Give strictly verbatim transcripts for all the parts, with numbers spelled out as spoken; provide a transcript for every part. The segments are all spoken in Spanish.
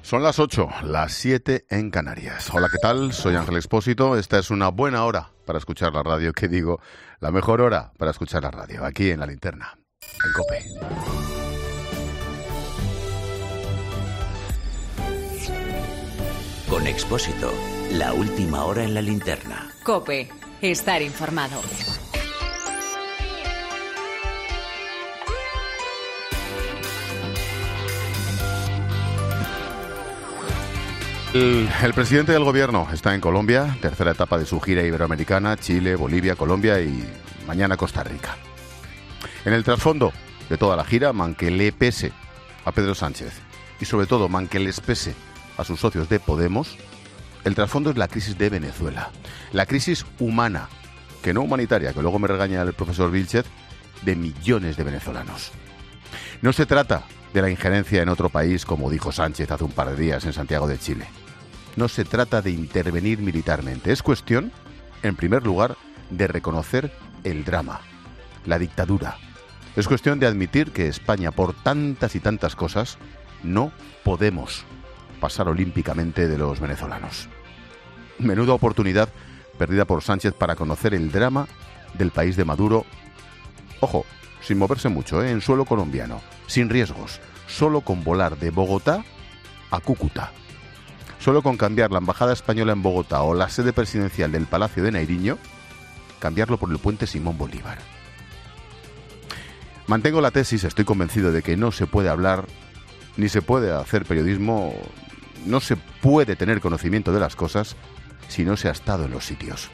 Son las ocho, las siete en Canarias. Hola, ¿qué tal? Soy Ángel Expósito. Esta es una buena hora para escuchar la radio. ¿Qué digo? La mejor hora para escuchar la radio, aquí en La Linterna, en COPE. Con Expósito, la última hora en La Linterna. COPE, estar informado. El, el presidente del gobierno está en Colombia, tercera etapa de su gira iberoamericana, Chile, Bolivia, Colombia y mañana Costa Rica. En el trasfondo de toda la gira, man que le pese a Pedro Sánchez y sobre todo man que les pese a sus socios de Podemos, el trasfondo es la crisis de Venezuela, la crisis humana, que no humanitaria, que luego me regaña el profesor Vilchez, de millones de venezolanos. No se trata de la injerencia en otro país, como dijo Sánchez hace un par de días en Santiago de Chile. No se trata de intervenir militarmente. Es cuestión, en primer lugar, de reconocer el drama, la dictadura. Es cuestión de admitir que España, por tantas y tantas cosas, no podemos pasar olímpicamente de los venezolanos. Menuda oportunidad perdida por Sánchez para conocer el drama del país de Maduro. Ojo, sin moverse mucho, ¿eh? En suelo colombiano, sin riesgos, solo con volar de Bogotá a Cúcuta. Solo con cambiar la embajada española en Bogotá o la sede presidencial del Palacio de Nariño, cambiarlo por el puente Simón Bolívar. Mantengo la tesis, estoy convencido de que no se puede hablar, ni se puede hacer periodismo, no se puede tener conocimiento de las cosas si no se ha estado en los sitios.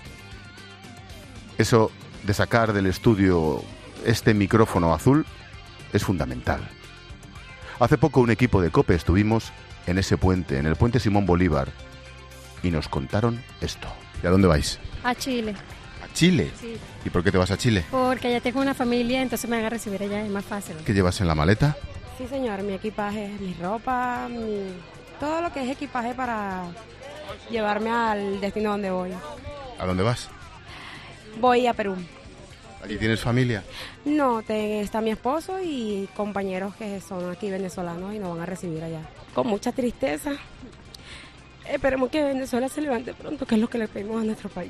Eso de sacar del estudio este micrófono azul es fundamental. Hace poco un equipo de COPE estuvimos en ese puente, en el puente Simón Bolívar, y nos contaron esto. ¿Y a dónde vais? A Chile. ¿A Chile? Sí. ¿Y por qué te vas a Chile? Porque ya tengo una familia, entonces me van a recibir allá, es más fácil. ¿Qué llevas en la maleta? Sí, señor, mi equipaje, mi ropa, mi... todo lo que es equipaje para llevarme al destino donde voy. ¿A dónde vas? Voy a Perú. ¿Allí tienes familia? No, te, está mi esposo y compañeros que son aquí venezolanos y nos van a recibir allá. Con mucha tristeza. Esperemos que Venezuela se levante pronto, que es lo que le pedimos a nuestro país.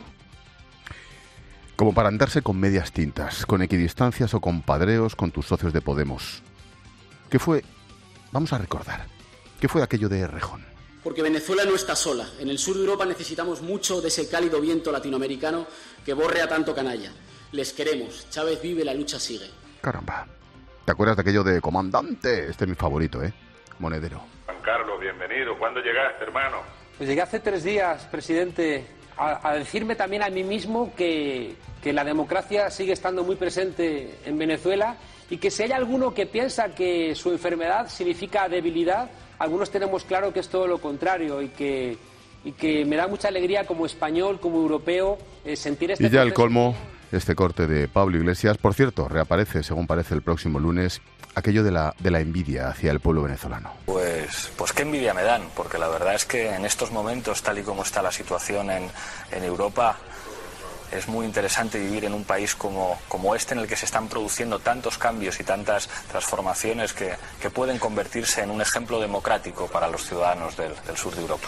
Como para andarse con medias tintas, con equidistancias o con padreos con tus socios de Podemos. ¿Qué fue? Vamos a recordar. ¿Qué fue aquello de Errejón? Porque Venezuela no está sola. En el sur de Europa necesitamos mucho de ese cálido viento latinoamericano que borre a tanto canalla. Les queremos. Chávez vive, la lucha sigue. Caramba. ¿Te acuerdas de aquello de comandante? Este es mi favorito, ¿eh? Monedero. Juan Carlos, bienvenido. ¿Cuándo llegaste, hermano? Pues llegué hace tres días, presidente, a, a decirme también a mí mismo que, que la democracia sigue estando muy presente en Venezuela y que si hay alguno que piensa que su enfermedad significa debilidad, algunos tenemos claro que es todo lo contrario y que, y que me da mucha alegría como español, como europeo, eh, sentir este... Y ya el colmo, este corte de Pablo Iglesias. Por cierto, reaparece, según parece, el próximo lunes, aquello de la, de la envidia hacia el pueblo venezolano. Pues, pues qué envidia me dan, porque la verdad es que en estos momentos, tal y como está la situación en, en Europa, es muy interesante vivir en un país como, como este, en el que se están produciendo tantos cambios y tantas transformaciones que, que pueden convertirse en un ejemplo democrático para los ciudadanos del, del sur de Europa.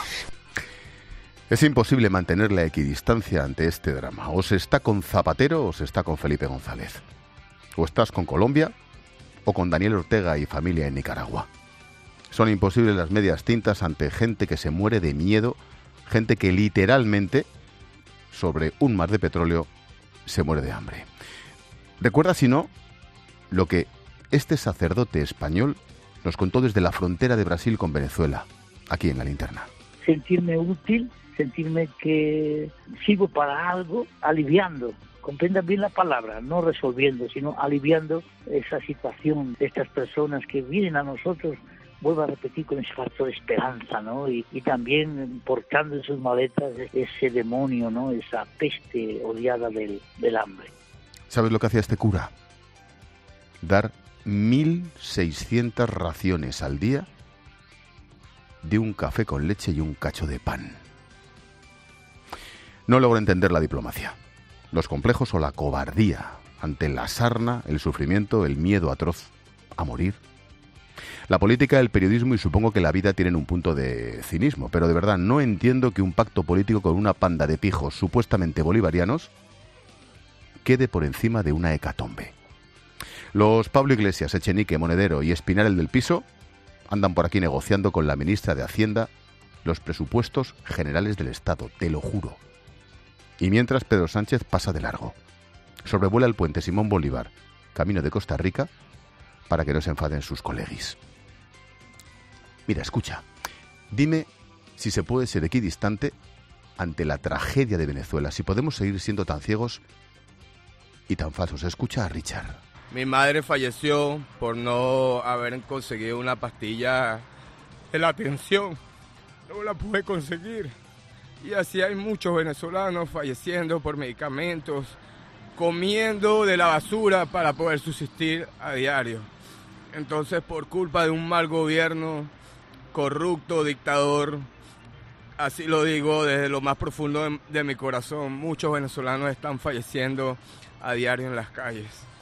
Es imposible mantener la equidistancia ante este drama. O se está con Zapatero o se está con Felipe González. O estás con Colombia o con Daniel Ortega y familia en Nicaragua. Son imposibles las medias tintas ante gente que se muere de miedo, gente que literalmente, sobre un mar de petróleo, se muere de hambre. Recuerda, si no, lo que este sacerdote español nos contó desde la frontera de Brasil con Venezuela, aquí en La Linterna. Sentirme útil, sentirme que sirvo para algo, aliviando. Comprendan bien la palabra, no resolviendo, sino aliviando esa situación de estas personas que vienen a nosotros, vuelvo a repetir, con ese factor de esperanza, ¿no? Y, y también portando en sus maletas ese demonio, ¿no? Esa peste odiada del, del hambre. ¿Sabes lo que hacía este cura? Dar mil seiscientas raciones al día de un café con leche y un cacho de pan. No logro entender la diplomacia, los complejos o la cobardía ante la sarna, el sufrimiento, el miedo atroz a morir. La política, el periodismo y supongo que la vida tienen un punto de cinismo, pero de verdad no entiendo que un pacto político con una panda de pijos supuestamente bolivarianos quede por encima de una hecatombe. Los Pablo Iglesias, Echenique, Monedero y Espinal, el del piso, andan por aquí negociando con la ministra de Hacienda los presupuestos generales del Estado, te lo juro. Y mientras Pedro Sánchez pasa de largo, sobrevuela el puente Simón Bolívar, camino de Costa Rica, para que no se enfaden sus coleguis. Mira, escucha, dime si se puede ser equidistante ante la tragedia de Venezuela, si podemos seguir siendo tan ciegos y tan falsos. Escucha a Richard. Mi madre falleció por no haber conseguido una pastilla de la tensión. No la pude conseguir. Y así hay muchos venezolanos falleciendo por medicamentos, comiendo de la basura para poder subsistir a diario. Entonces, por culpa de un mal gobierno, corrupto, dictador, así lo digo desde lo más profundo de, de mi corazón, muchos venezolanos están falleciendo a diario en las calles.